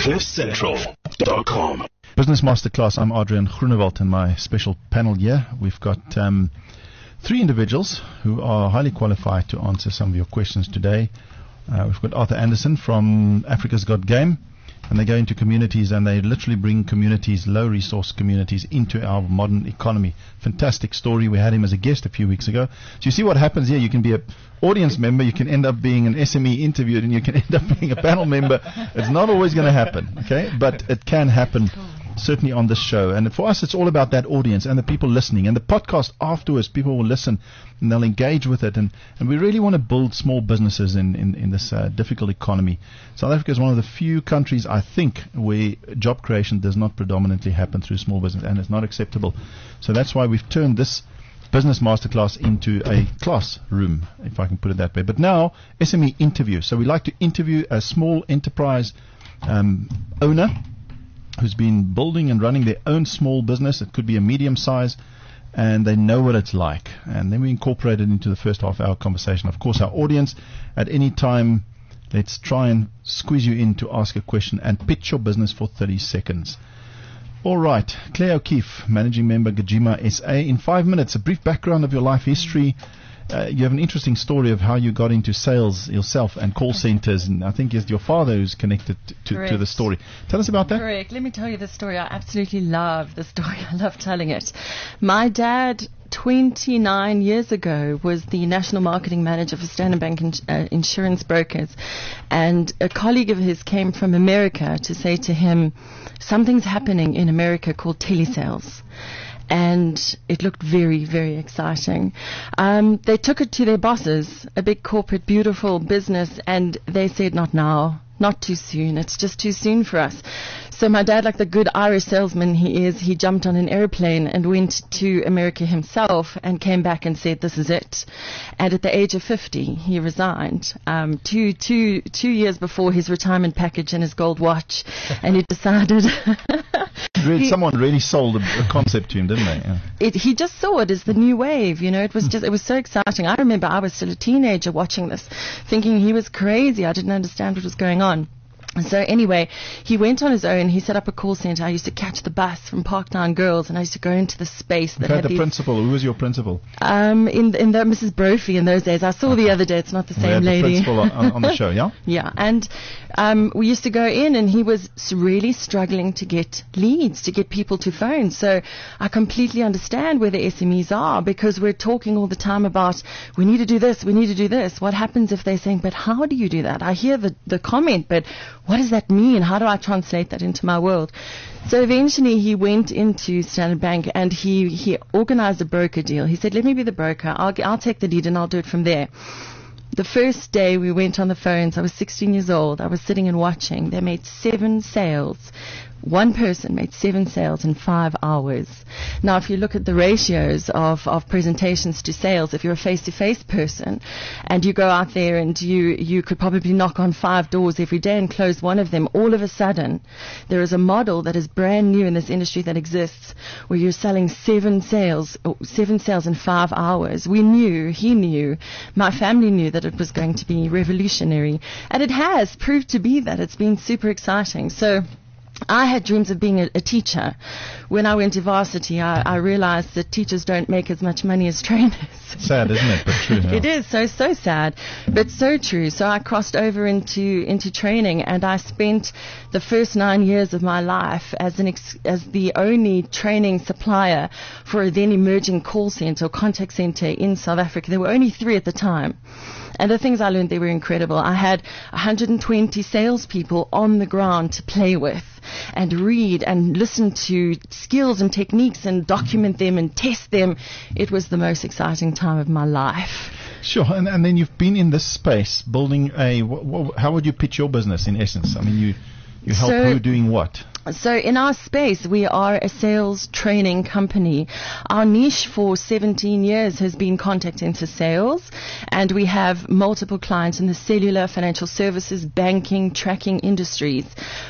CliffCentral.com. Business Masterclass. I'm Adrian Groenewald, and my special panel here. We've got three individuals who are highly qualified to answer some of your questions today. We've got Arthur Anderson from Africa's Got Game, and they go into communities and they literally bring communities, low resource communities, into our modern economy. Fantastic story. We had him as a guest a few weeks ago. So you see what happens here. You can be an audience member, you can end up being an SME interviewed, and you can end up being a panel member. It's not always going to happen, okay? But it can happen. Certainly on this show. And for us, it's all about that audience and the people listening. And the podcast afterwards, people will listen and they'll engage with it. And we really want to build small businesses in this difficult economy. South Africa is one of the few countries, I think, where job creation does not predominantly happen through small business, and it's not acceptable. So that's why we've turned this Business Masterclass into a classroom, if I can put it that way. But now, SME interview. So we like to interview a small enterprise owner who's been building and running their own small business. It could be a medium size, and they know what it's like. And then we incorporate it into the first half-hour conversation. Of course, our audience, at any time, let's try and squeeze you in to ask a question and pitch your business for 30 seconds. All right, Claire O'Keefe, Managing Member, Gajima SA. In 5 minutes, a brief background of your life history. You have an interesting story of how you got into sales yourself and call centers, and I think it's your father who's connected to the story. Tell us about that. Correct. Let me tell you the story. I absolutely love the story. I love telling it. My dad, 29 years ago, was the national marketing manager for Standard Bank Insurance Brokers, and a colleague of his came from America to say to him, something's happening in America called telesales. And it looked very, very exciting. They took it to their bosses, a big corporate, beautiful business, and they said, not now, not too soon. It's just too soon for us. So my dad, like the good Irish salesman he is, he jumped on an airplane and went to America himself and came back and said, this is it. And at the age of 50, he resigned, 2 years before his retirement package and his gold watch. And he decided... Someone really sold a concept to him, didn't they? Yeah. He just saw it as the new wave, you know. It was so exciting. I remember I was still a teenager watching this, thinking he was crazy. I didn't understand what was going on. So anyway, he went on his own. He set up a call center. I used to catch the bus from Parktown Girls, and I used to go into the space that had the principal. Who was your principal? In the Mrs. Brophy in those days. I saw the other day. It's not the same lady. The principal on the show, yeah. Yeah, and we used to go in, and he was really struggling to get leads, to get people to phone. So I completely understand where the SMEs are, because we're talking all the time about we need to do this, we need to do this. What happens if they're saying, but how do you do that? I hear the comment, but what does that mean? How do I translate that into my world? So eventually he went into Standard Bank and he organized a broker deal. He said, let me be the broker. I'll take the lead and I'll do it from there. The first day we went on the phones, I was 16 years old. I was sitting and watching. They made 7 sales. One person made 7 sales in 5 hours. Now, if you look at the ratios of presentations to sales, if you're a face-to-face person and you go out there and you could probably knock on 5 doors every day and close one of them, all of a sudden there is a model that is brand new in this industry that exists where you're selling 7 sales in 5 hours. We knew, he knew, my family knew that it was going to be revolutionary, and it has proved to be that. It's been super exciting. So I had dreams of being a teacher. When I went to varsity, I realized that teachers don't make as much money as trainers. Sad, isn't it? But true. Yeah. It is so sad, but so true. So I crossed over into training, and I spent the first 9 years of my life as the only training supplier for a then emerging call center or contact center in South Africa. There were only 3 at the time. And the things I learned, they were incredible. I had 120 salespeople on the ground to play with and read and listen to skills and techniques and document them and test them. It was the most exciting time of my life. Sure, and then you've been in this space building how would you pitch your business in essence? I mean, you help who doing what? So in our space, we are a sales training company. Our niche for 17 years has been contact center sales, and we have multiple clients in the cellular, financial services, banking, tracking industries.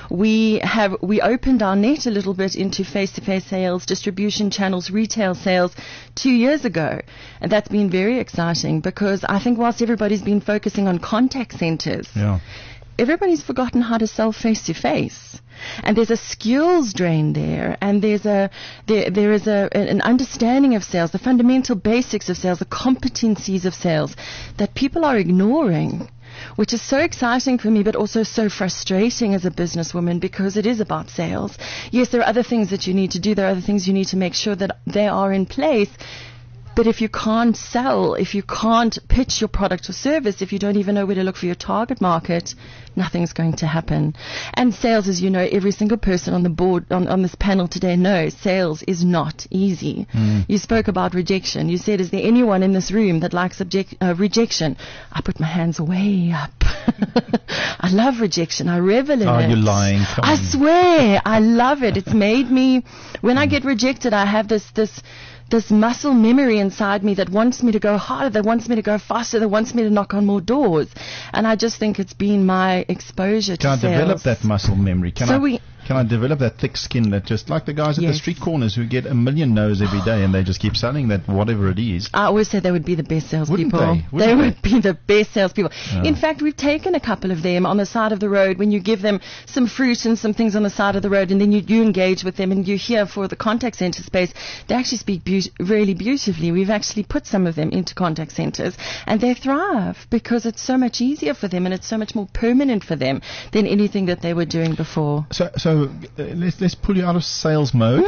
We opened our net a little bit into face-to-face sales, distribution channels, retail sales 2 years ago, and that's been very exciting because I think whilst everybody's been focusing on contact centers, everybody's forgotten how to sell face to face. And there's a skills drain there, and there is an understanding of sales, the fundamental basics of sales, the competencies of sales that people are ignoring, which is so exciting for me, but also so frustrating as a businesswoman, because it is about sales. Yes, there are other things that you need to do. There are other things you need to make sure that they are in place. But if you can't sell, if you can't pitch your product or service, if you don't even know where to look for your target market, nothing's going to happen. And sales, as you know, every single person on the board, on this panel today knows sales is not easy. You spoke about rejection. You said, is there anyone in this room that likes rejection? I put my hands way up. I love rejection. I revel in it. Are you lying? I swear. I love it. It's made me, when I get rejected, I have this muscle memory inside me that wants me to go harder, that wants me to go faster, that wants me to knock on more doors. And I just think it's been my exposure to sales. Can I develop that muscle memory? Can I develop that thick skin that just, like the guys at the street corners who get a million no's every day and they just keep selling that whatever it is? I always say they would be the best salespeople. Wouldn't they? They would be the best salespeople. Oh. In fact, we've taken a couple of them on the side of the road when you give them some fruit and some things on the side of the road, and then you engage with them and you hear for the contact center space, they actually speak really beautifully. We've actually put some of them into contact centers and they thrive because it's so much easier for them and it's so much more permanent for them than anything that they were doing before. So let's pull you out of sales mode.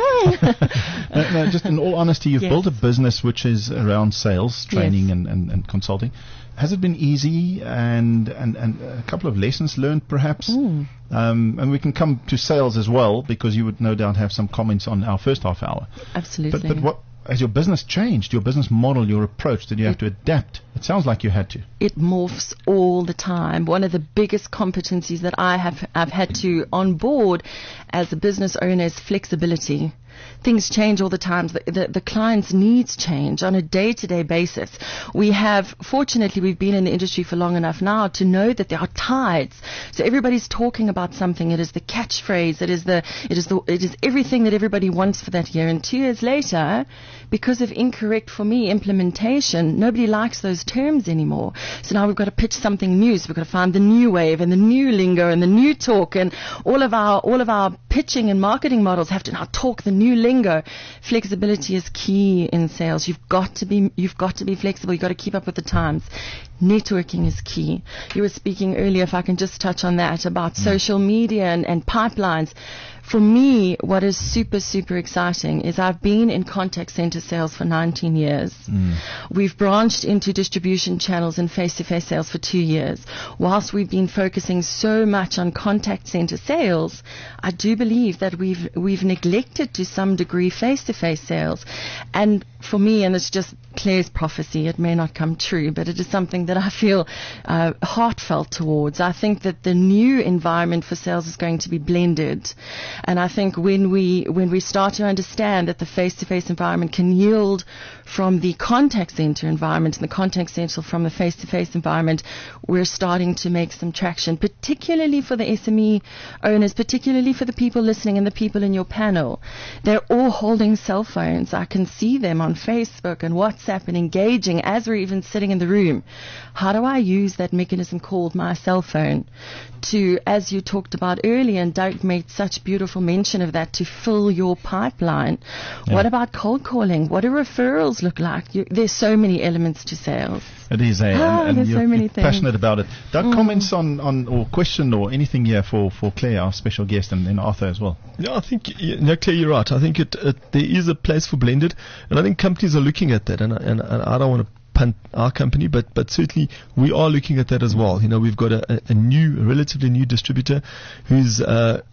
No, just in all honesty, you've built a business which is around sales, training and consulting. Has it been easy and a couple of lessons learned perhaps? And we can come to sales as well, because you would no doubt have some comments on our first half hour. Absolutely. But what has your business changed, your business model, your approach? Did you have to adapt? It sounds like you had to. It morphs all the time. One of the biggest competencies that I've had to onboard as a business owner is flexibility. Things change all the time. The client's needs change on a day-to-day basis. Fortunately, we've been in the industry for long enough now to know that there are tides. So everybody's talking about something. It is the catchphrase. It is everything that everybody wants for that year. And 2 years later, because of incorrect, for me, implementation, nobody likes those terms anymore. So now we've got to pitch something new. So we've got to find the new wave and the new lingo and the new talk, and all of our pitching and marketing models have to now talk the new lingo. Flexibility is key in sales. You've got to be flexible. You've got to keep up with the times. Networking is key. You were speaking earlier, if I can just touch on that, about social media and pipelines. For me, what is super, super exciting is I've been in contact center sales for 19 years. We've branched into distribution channels and face-to-face sales for 2 years. Whilst we've been focusing so much on contact center sales, I do believe that we've neglected to some degree face-to-face sales. And for me, and it's just Claire's prophecy, it may not come true, but it is something that I feel heartfelt towards. I think that the new environment for sales is going to be blended. And I think when we start to understand that the face-to-face environment can yield from the contact center environment and the contact center from the face-to-face environment, we're starting to make some traction, particularly for the SME owners, particularly for the people listening and the people in your panel. They're all holding cell phones. I can see them on Facebook and WhatsApp and engaging as we're even sitting in the room. How do I use that mechanism called my cell phone to, as you talked about earlier, and Doug made such beautiful mention of that, to fill your pipeline? What about cold calling? What do referrals look like? There's so many elements to sales. It is, and there's so many you're things. Passionate about it. Doug, comments on or question or anything here for Claire, our special guest, and Arthur as well? Yeah, I think, Claire, you're right. I think there is a place for blended, and I think companies are looking at that, and I don't want to punt our company, but certainly we are looking at that as well. We've got a relatively new distributor who's got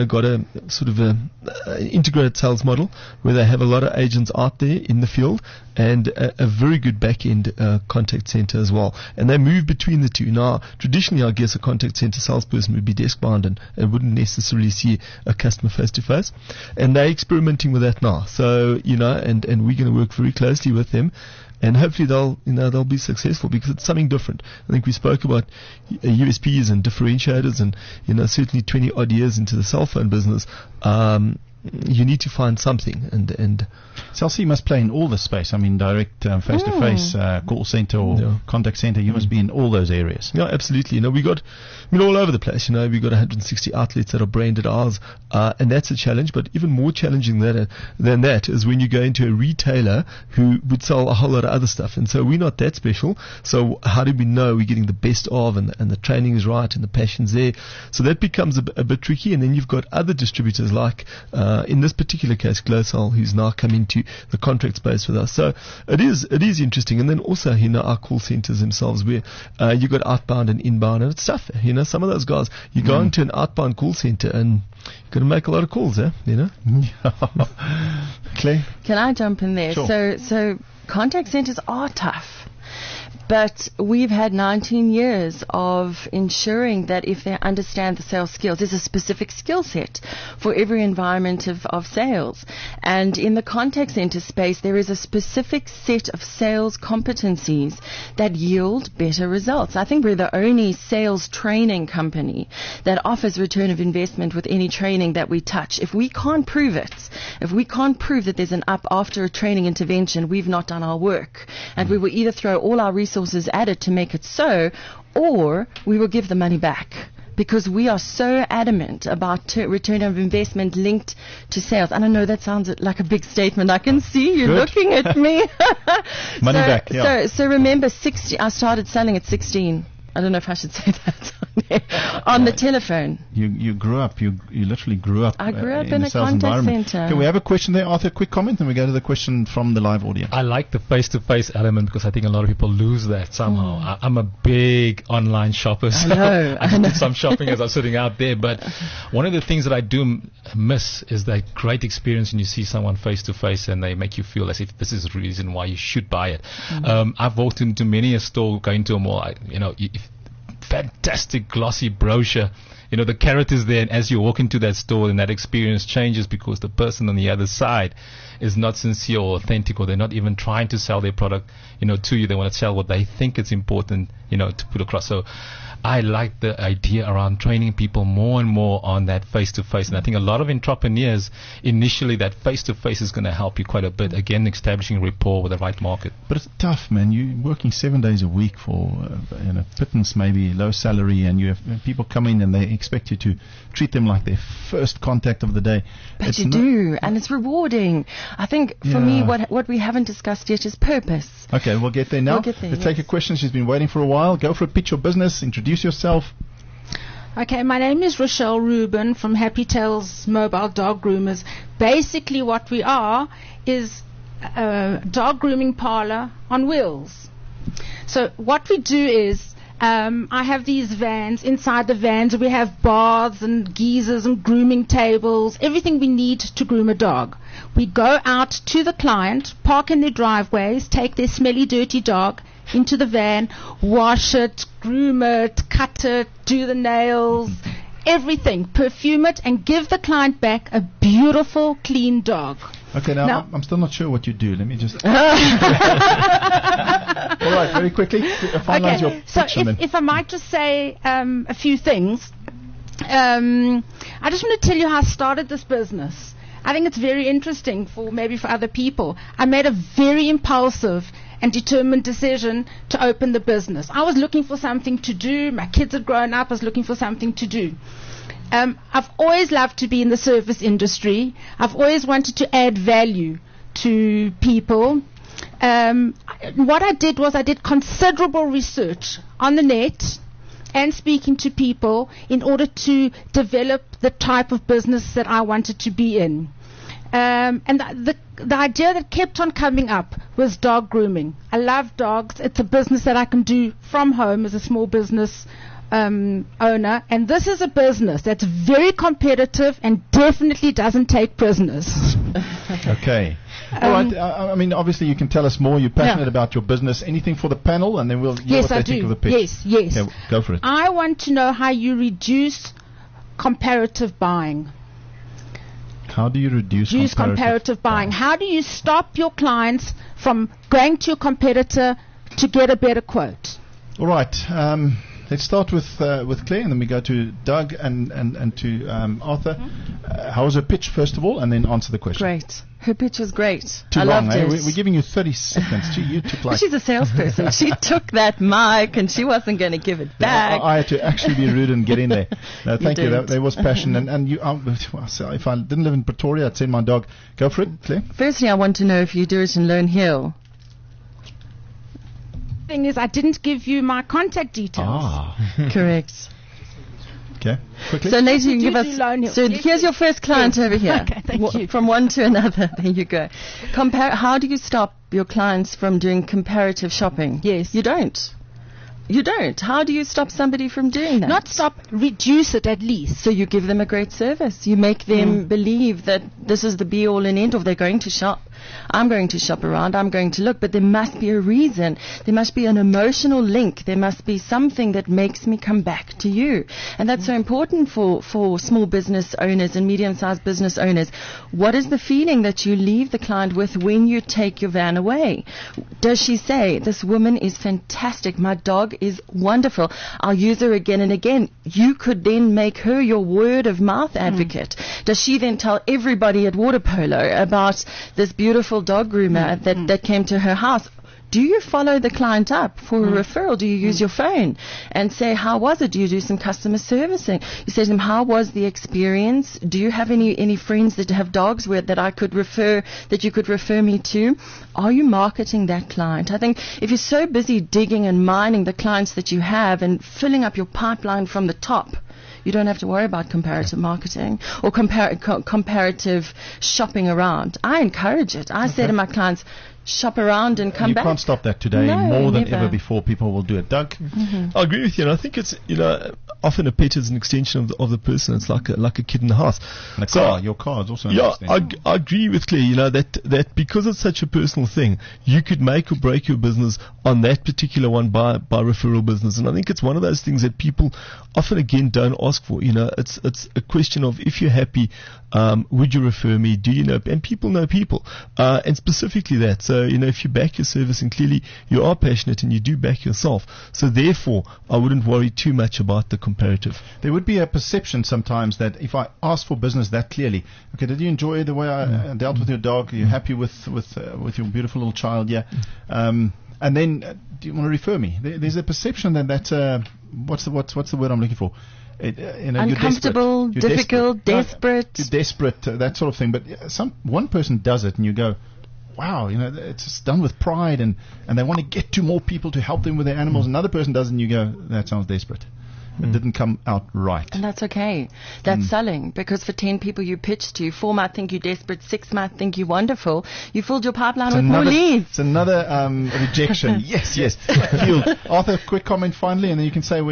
a sort of an integrated sales model where they have a lot of agents out there in the field and a very good back-end contact center as well. And they move between the two. Now, traditionally, I guess a contact center salesperson would be desk-bound and wouldn't necessarily see a customer face-to-face. And they're experimenting with that now. So, and we're going to work very closely with them. And hopefully they'll be successful, because it's something different. I think we spoke about USPs and differentiators, and certainly 20 odd years into the cell phone business, you need to find something. And Cell C must play in all the space. I mean, direct face-to-face call center or contact center. You must be in all those areas. Yeah, absolutely. We got, all over the place. We got 160 outlets that are branded ours, and that's a challenge. But even more challenging than that is when you go into a retailer who would sell a whole lot of other stuff. And so we're not that special. So how do we know we're getting the best of, and the training is right and the passion's there? So that becomes a bit tricky. And then you've got other distributors like, in this particular case, Glosol, who's now come into the contract space with us. So it is interesting. And then also, our call centers themselves, where you got outbound and inbound, and it's tough. Some of those guys, you go into an outbound call center and you've got to make a lot of calls, Claire? Can I jump in there? Sure. So contact centers are tough. But we've had 19 years of ensuring that if they understand the sales skills, there's a specific skill set for every environment of sales. And in the contact center space, there is a specific set of sales competencies that yield better results. I think we're the only sales training company that offers return of investment with any training that we touch. If we can't prove it, if we can't prove that there's an up after a training intervention, we've not done our work. And we will either throw all our resources at it to make it so, or we will give the money back, because we are so adamant about return of investment linked to sales. And I know that sounds like a big statement. I can see you looking at me. Money back, yeah. So remember, I started selling at 16. I don't know if I should say that on the telephone. You grew up. You literally grew up. I grew up in a contact center. Can we have a question there, Arthur? A quick comment, and we go to the question from the live audience. I like the face-to-face element because I think a lot of people lose that somehow. I'm a big online shopper. So I did some shopping as I was sitting out there. But one of the things that I do miss is that great experience when you see someone face-to-face and they make you feel as if this is the reason why you should buy it. I've walked into many a store, going to a mall. Fantastic glossy brochure, the characters there, and as you walk into that store, and that experience changes because the person on the other side is not sincere or authentic, or they're not even trying to sell their product to you. They want to sell what they think it's important to put across. So I like the idea around training people more and more on that face-to-face. And I think a lot of entrepreneurs, initially, that face-to-face is going to help you quite a bit. Again, establishing rapport with the right market. But it's tough, man. You're working 7 days a week for pittance, maybe low salary, and you have people come in and they expect you to treat them like their first contact of the day. But you do, and it's rewarding. I think for me, what we haven't discussed yet is purpose. Okay, we'll get there now. Let's take a question. She's been waiting for a while. Go for a pitch your business. Introduce yourself. Okay, my name is Rochelle Rubin from Happy Tales Mobile Dog Groomers. Basically what we are is a dog grooming parlor on wheels. So what we do is, I have these vans. Inside the vans we have baths and geysers and grooming tables, everything we need to groom a dog. We go out to the client, park in their driveways, take their smelly, dirty dog into the van, wash it, groom it, cut it, do the nails, everything, perfume it, and give the client back a beautiful, clean dog. Okay, now I'm still not sure what you do. Let me just... All right, very quickly, finalize your pitch. So if I might just say a few things. I just want to tell you how I started this business. I think it's very interesting for other people. I made a very impulsive and determined decision to open the business. I was looking for something to do. My kids had grown up. I was looking for something to do. I've always loved to be in the service industry. I've always wanted to add value to people. What I did was I did considerable research on the net and speaking to people in order to develop the type of business that I wanted to be in. And the idea that kept on coming up was dog grooming. I love dogs. It's a business that I can do from home as a small business owner. And this is a business that's very competitive and definitely doesn't take prisoners. Okay. All right. I mean, obviously you can tell us more. You're passionate about your business. Anything for the panel, and then we'll hear what they think of the pitch. Yes. Okay, go for it. I want to know how you reduce comparative buying. How do you reduce comparative buying? How do you stop your clients from going to a competitor to get a better quote? All right. Let's start with Claire, and then we go to Doug and to Arthur. how was her pitch, first of all, and then answer the question. Great. Her pitch was great. Too I long, loved eh? it. We're giving you 30 seconds. Gee, you took like... She's a salesperson. She took that mic and she wasn't going to give it back. I had to actually be rude and get in there. No, thank you. did. There was passion. And you, if I didn't live in Pretoria, I'd send my dog. Go for it, Claire. Firstly, I want to know if you do it in Lone Hill. Thing is, I didn't give you my contact details. Correct. Okay, quickly. So later you Do give do Lone Hill. us. So Yes, here's your first client over here. Okay, thank you. From one to another. There you go. How do you stop your clients from doing comparative shopping? Yes. You don't. You don't. How do you stop somebody from doing that? Not stop, reduce it at least. So you give them a great service. You make them believe that this is the be all and end all. They're going to shop. I'm going to shop around. I'm going to look. But there must be a reason. There must be an emotional link. There must be something that makes me come back to you. And that's so important for small business owners and medium-sized business owners. What is the feeling that you leave the client with when you take your van away? Does she say, this woman is fantastic. My dog is wonderful. I'll use her again and again. You could then make her your word of mouth advocate. Does she then tell everybody at water polo about this beautiful dog groomer that came to her house? Do you follow the client up for a referral? Do you use your phone and say, how was it? Do you do some customer servicing? You say to them, how was the experience? Do you have any friends that have dogs that I could refer, that you could refer me to? Are you marketing that client? I think if you're so busy digging and mining the clients that you have and filling up your pipeline from the top, you don't have to worry about comparative marketing or comparative shopping around. I encourage it. I say to my clients, shop around and come back. You can't stop that today. No, More than never. ever before, people will do it. Doug? I agree with you, and I think it's, often a pet is an extension of the person. It's like a kid in the house. And a So- car. Your car is also an Yeah, extension. I agree with Claire, that because it's such a personal thing, you could make or break your business on that particular one by referral business. And I think it's one of those things that people often, again, don't ask for. It's a question of, if you're happy, would you refer me? Do you know? And people know people. And specifically that. So, if you back your service, and clearly you are passionate and you do back yourself. So therefore, I wouldn't worry too much about the comparative. There would be a perception sometimes that if I ask for business that clearly, okay, did you enjoy the way I dealt with your dog? Are you happy with your beautiful little child? Yeah. And then, do you want to refer me? There's a perception that's what's the word I'm looking for? Uncomfortable, you're difficult, desperate. desperate. You're desperate, that sort of thing. But one person does it, and you go, wow, it's done with pride, and they want to get to more people to help them with their animals. Another person does it, and you go, that sounds desperate. It didn't come out right. And that's okay. That's selling, because for 10 people you pitch to, 4 might think you're desperate, 6 might think you're wonderful. You filled your pipeline with more leads. It's another rejection. Yes. Field. Arthur, quick comment finally, and then you can say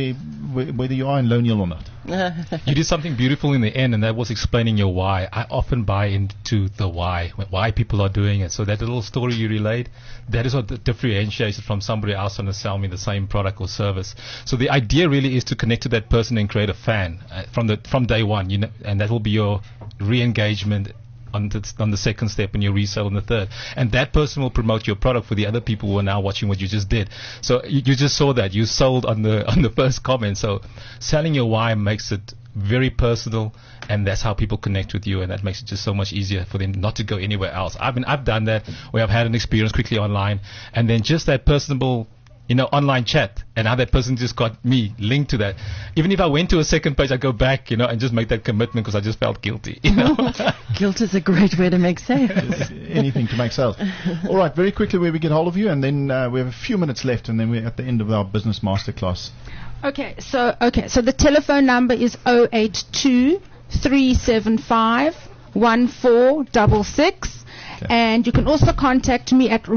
whether you are in Lone Hill or not. You did something beautiful in the end, and that was explaining your why. I often buy into the why people are doing it. So that little story you relayed, that is what differentiates it from somebody else trying to sell me the same product or service. So the idea really is to connect to that person and create a fan from day one, and that will be your re-engagement on the second step, and your resale on the third. And that person will promote your product for the other people who are now watching what you just did. So you just saw that. You sold on the first comment. So selling your why makes it very personal, and that's how people connect with you, and that makes it just so much easier for them not to go anywhere else. I've done that, where I've had an experience quickly online, and then just that personable online chat, and how that person just got me linked to that. Even if I went to a second page, I go back, and just make that commitment, because I just felt guilty. Guilt is a great way to make sales. Anything to make sales. All right, very quickly, where we get hold of you, and then we have a few minutes left, and then we're at the end of our business masterclass. Okay, so the telephone number is 082 375 1466. And you can also contact me at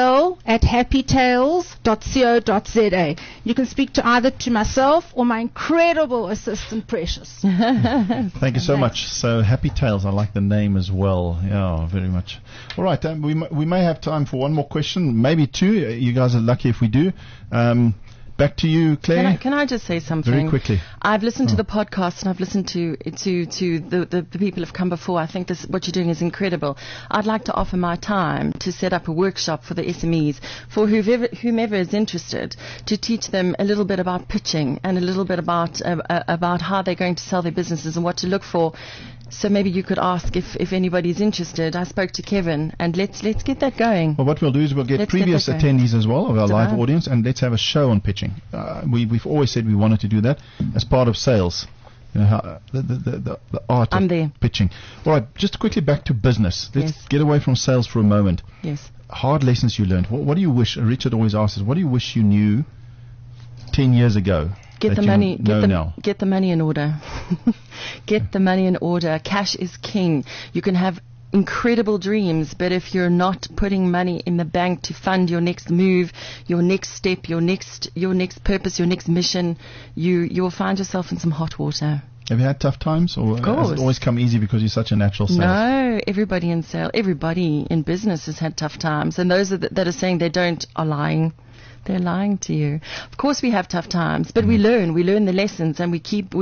rochelle@happytales.co.za. You can speak to either to myself or my incredible assistant, Precious. Thank you so much. So, Happy Tales, I like the name as well. Yeah, very much. All right, we may have time for one more question, maybe two. You guys are lucky if we do. Back to you, Claire. Can I just say something? Very quickly. I've listened to the podcast, and I've listened to the people who've come before. I think what you're doing is incredible. I'd like to offer my time to set up a workshop for the SMEs, for whomever is interested, to teach them a little bit about pitching and a little bit about how they're going to sell their businesses and what to look for. So maybe you could ask if anybody's interested. I spoke to Kevin, and let's get that going. Well, what we'll do is we'll get Let's previous get that going. attendees as well of our live Divine. audience, and let's have a show on pitching. We've always said we wanted to do that as part of sales. You know, the art I'm of there. pitching. All right, just quickly back to business. Let's Yes. get away from sales for a moment. Yes. Hard lessons you learned. What do you wish? Richard always asks us, what do you wish you knew 10 years ago? Get that the you money. know now? Get the money in order. Get the money in order. Cash is king. You can have incredible dreams, but if you're not putting money in the bank to fund your next move, your next step, your next purpose, your next mission, you'll find yourself in some hot water. Have you had tough times, or has course. it always come easy because you're such a natural salesman? No, everybody in business has had tough times, and those that are saying they don't are lying. They're lying to you. Of course, we have tough times, but we learn the lessons, and we keep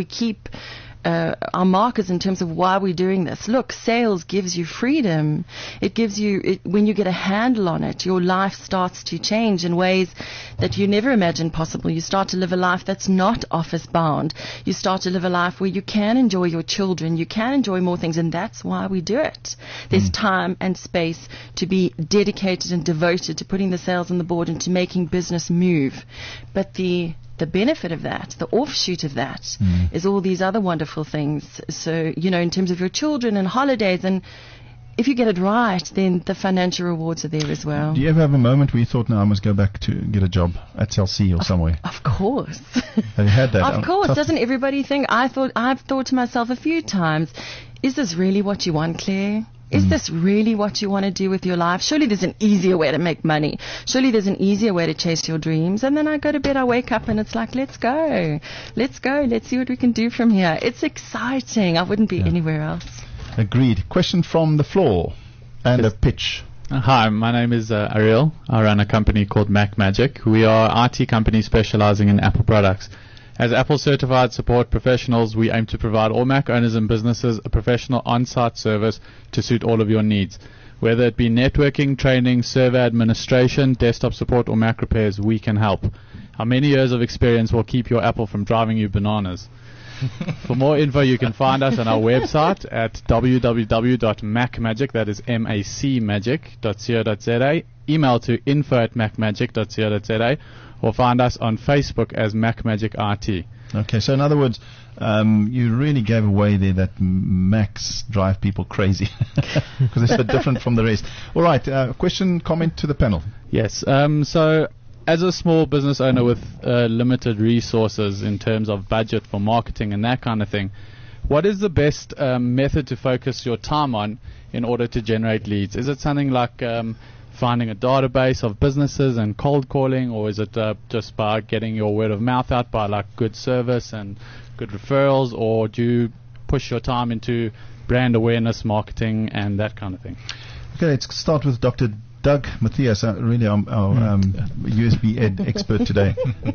our markers in terms of why we're doing this. Look, sales gives you freedom. It gives you, when you get a handle on it, your life starts to change in ways that you never imagined possible. You start to live a life that's not office bound. You start to live a life where you can enjoy your children. You can enjoy more things, and that's why we do it. There's time and space to be dedicated and devoted to putting the sales on the board and to making business move. But the benefit of that, the offshoot of that, is all these other wonderful things. So, in terms of your children and holidays, and if you get it right, then the financial rewards are there as well. Do you ever have a moment where you thought, no, I must go back to get a job at Cell C or somewhere? Of course. Have you had that? Of course. Tough- Doesn't everybody think? I've thought to myself a few times, is this really what you want, Claire? Is this really what you want to do with your life? Surely there's an easier way to make money. Surely there's an easier way to chase your dreams. And then I go to bed, I wake up, and it's like, let's go. Let's see what we can do from here. It's exciting. I wouldn't be anywhere else. Agreed. Question from the floor and a pitch. Hi, my name is Ariel. I run a company called Mac Magic. We are an IT company specializing in Apple products. As Apple certified support professionals, we aim to provide all Mac owners and businesses a professional on-site service to suit all of your needs. Whether it be networking, training, server administration, desktop support, or Mac repairs, we can help. Our many years of experience will keep your Apple from driving you bananas. For more info, you can find us on our website at www.macmagic, that is macmagic.co.za, email to info@macmagic.co.za, or find us on Facebook as MacMagic RT. Okay, so in other words, you really gave away there that Macs drive people crazy because they're so different from the rest. All right, question, comment to the panel. Yes, so as a small business owner with limited resources in terms of budget for marketing and that kind of thing, what is the best method to focus your time on in order to generate leads? Is it something like finding a database of businesses and cold calling, or is it just by getting your word of mouth out by like good service and good referrals, or do you push your time into brand awareness, marketing, and that kind of thing? Okay, let's start with Dr. Doug Matthias, really our USB Ed expert today.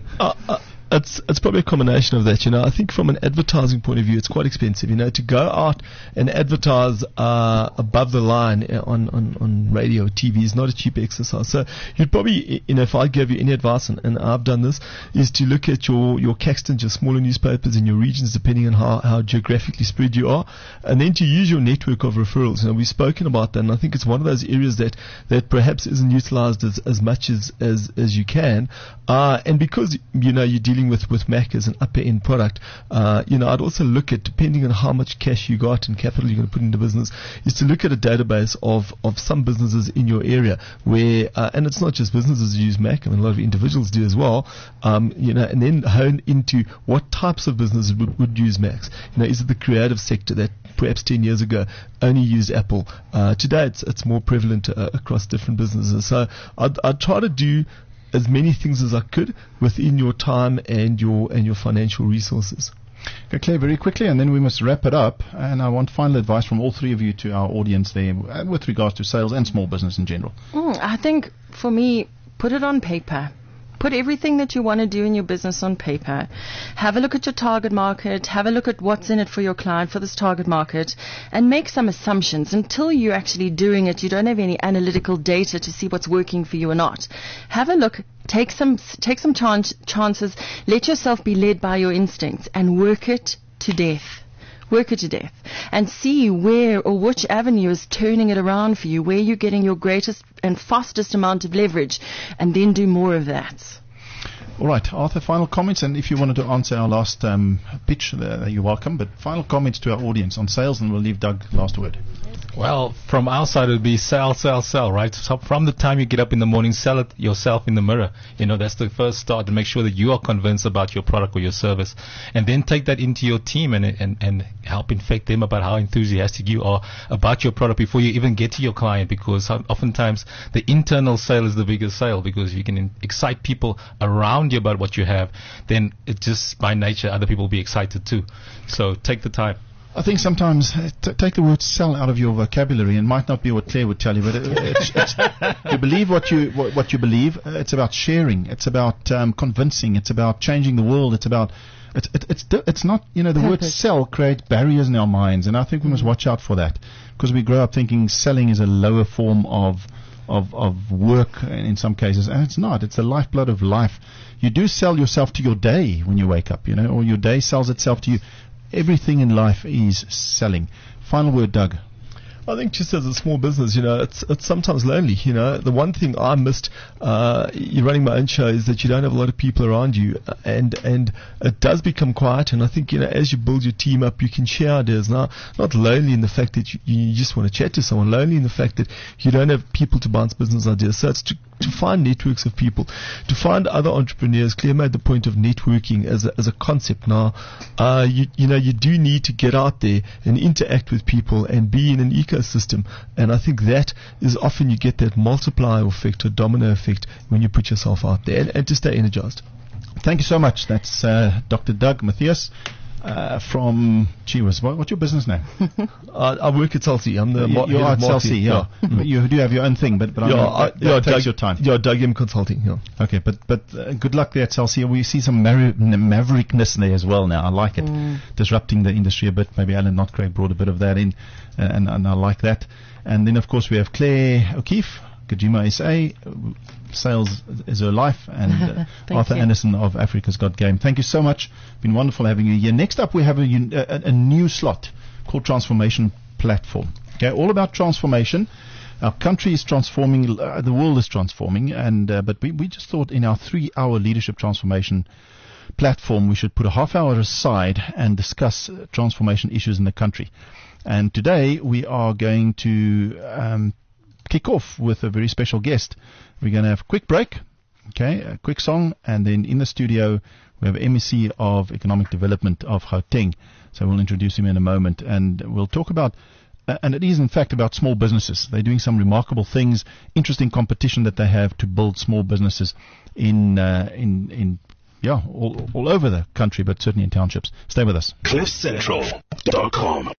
It's probably a combination of that. I think from an advertising point of view, it's quite expensive. To go out and advertise above the line on radio, TV is not a cheap exercise. So you'd probably, if I gave you any advice, and I've done this, is to look at your Caxtons, your smaller newspapers in your regions, depending on how geographically spread you are, and then to use your network of referrals. We've spoken about that, and I think it's one of those areas that perhaps isn't utilized as much as you can. And because you're dealing with Mac as an upper end product, I'd also look at, depending on how much cash you got and capital you're going to put into business, is to look at a database of some businesses in your area where, and it's not just businesses who use Mac, a lot of individuals do as well, and then hone into what types of businesses would use Macs. Is it the creative sector that perhaps 10 years ago only used Apple? Today it's more prevalent across different businesses. So I'd try to do as many things as I could within your time and your financial resources. Okay, Claire, very quickly, and then we must wrap it up. And I want final advice from all three of you to our audience there with regards to sales and small business in general. I think for me, put it on paper. Put everything that you want to do in your business on paper. Have a look at your target market. Have a look at what's in it for your client, for this target market, and make some assumptions. Until you're actually doing it, you don't have any analytical data to see what's working for you or not. Have a look. Take some chances. Let yourself be led by your instincts and work it to death. work it to death, and see where or which avenue is turning it around for you, where you're getting your greatest and fastest amount of leverage, and then do more of that. All right, Arthur, final comments, and if you wanted to answer our last pitch, you're welcome, but final comments to our audience on sales, and we'll leave Doug last word. Well, from our side, it would be sell, right? So from the time you get up in the morning, sell it yourself in the mirror. That's the first start, to make sure that you are convinced about your product or your service. And then take that into your team and help infect them about how enthusiastic you are about your product before you even get to your client, because oftentimes the internal sale is the biggest sale, because if you can excite people around you about what you have, then it just by nature other people will be excited too. So take the time. I think sometimes take the word sell out of your vocabulary. It might not be what Claire would tell you, but it's you believe what you believe. It's about sharing. It's about convincing. It's about changing the world. It's about it's not, the word sell creates barriers in our minds, and I think we must watch out for that, because we grow up thinking selling is a lower form of work in some cases, and it's not. It's the lifeblood of life. You do sell yourself to your day when you wake up, or your day sells itself to you. Everything in life is selling. Final word, Doug. I think just as a small business, it's sometimes lonely. The one thing I missed, running my own show, is that you don't have a lot of people around you, and it does become quiet. And I think, as you build your team up, you can share ideas. Now, not lonely in the fact that you just want to chat to someone, lonely in the fact that you don't have people to bounce business ideas. So it's to find networks of people, to find other entrepreneurs. Claire made the point of networking as a concept. Now, you do need to get out there and interact with people and be in an ecosystem. And I think that is often you get that multiplier effect or domino effect when you put yourself out there, and to stay energized. Thank you so much. That's Dr. Doug Matthias from what's your business name? I work at Celsey. I'm the you're at Celsey, yeah. You do have your own thing, but it takes your time. Yeah, Doug M Consulting. Yeah. Okay, but good luck there at Celsey. We see some maverickness there as well now. I like it, disrupting the industry a bit. Maybe Alan Notcraig brought a bit of that in, and I like that. And then of course we have Claire O'Keefe, Kajima SA, Sales is Her Life, and Arthur Anderson of Africa's Got Game. Thank you so much. Been wonderful having you here. Next up, we have a new slot called Transformation Platform. Okay, all about transformation. Our country is transforming, the world is transforming, but we just thought in our 3-hour leadership transformation platform we should put a half hour aside and discuss transformation issues in the country. And today we are going to kick off with a very special guest. We're going to have a quick break, a quick song, and then in the studio we have MEC of Economic Development of Gauteng. So we'll introduce him in a moment, and we'll talk about, and it is in fact about small businesses. They're doing some remarkable things, interesting competition that they have to build small businesses in all over the country, but certainly in townships. Stay with us. CliffCentral.com